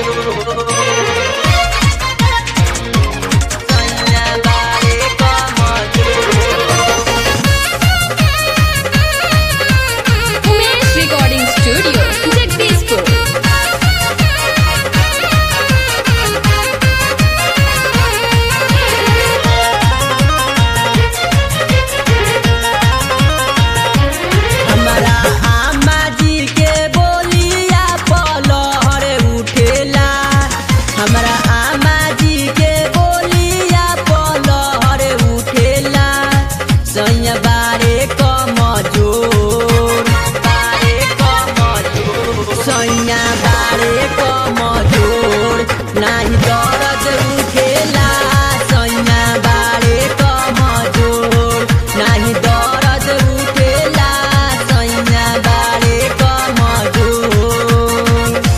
Umesh recording studio Jagdishpur. हमारा आमा जी के बोलिया पलहर उठेला। हमारा आमा जी के बोलिया पलहर उठेला। सैया बारे कमजोर, बारे कमजोर, सैया बारे कमजोर, नाही दर्द उठेला। सैया बारे कमजोर, नाही दर्द उठेला। सैया बारे कमजोर।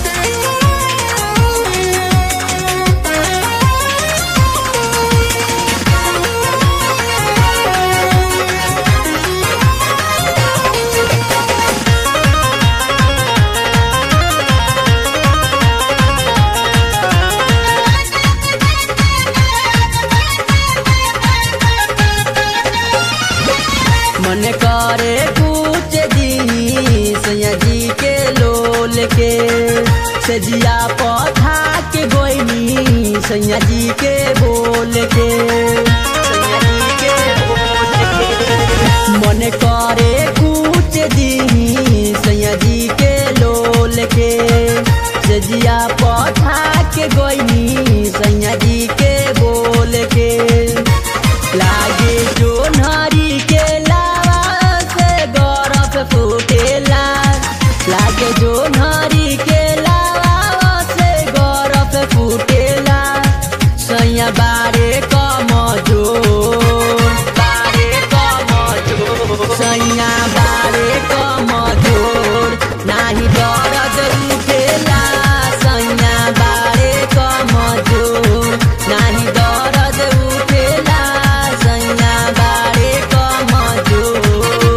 मन करे कुछ दी सैया जी के लोल के। सजिया पौधा के गोइनी सैया जी के बोल के। सैया जी के बोल के मन करे कुछ दी सैया जी के लोल के। सजिया पौधा के गोइनी सैया जी के बोल के। लागे जो नारी के लावा से गौरव फूटेला। लागे जो नारी के लावा से गौरव फूटेला। सैया बारे कमजोर, बारे कमजोर, सैया बारे कमजोर, नाही दर्द उठेला। सैया बारे कमजोर, नाही दर्द उठेला। सैया बारे कमजोर।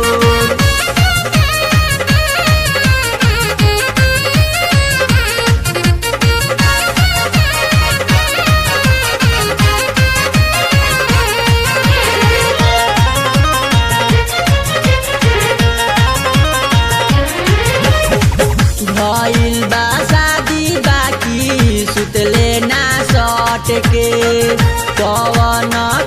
भइल बा शादी बाकी सुतले ना सट के। कवन